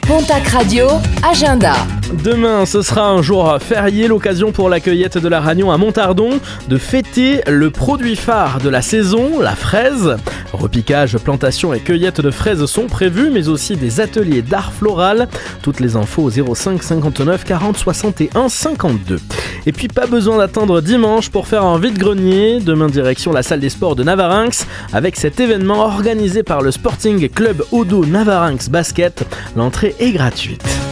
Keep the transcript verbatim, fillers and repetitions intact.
Pontac Radio, agenda. Demain, ce sera un jour férié, l'occasion pour la cueillette de la Ragnon à Montardon de fêter le produit phare de la saison, la fraise. Repiquage, plantation et cueillette de fraises sont prévus, mais aussi des ateliers d'art floral. Toutes les infos au zéro cinq cinquante-neuf quarante soixante et un cinquante-deux. Et puis pas besoin d'attendre dimanche pour faire un vide-grenier. Demain, direction la salle des sports de Navarinx avec cet événement organisé par le Sporting Club Odo Navarinx Basket. L'entrée est gratuite.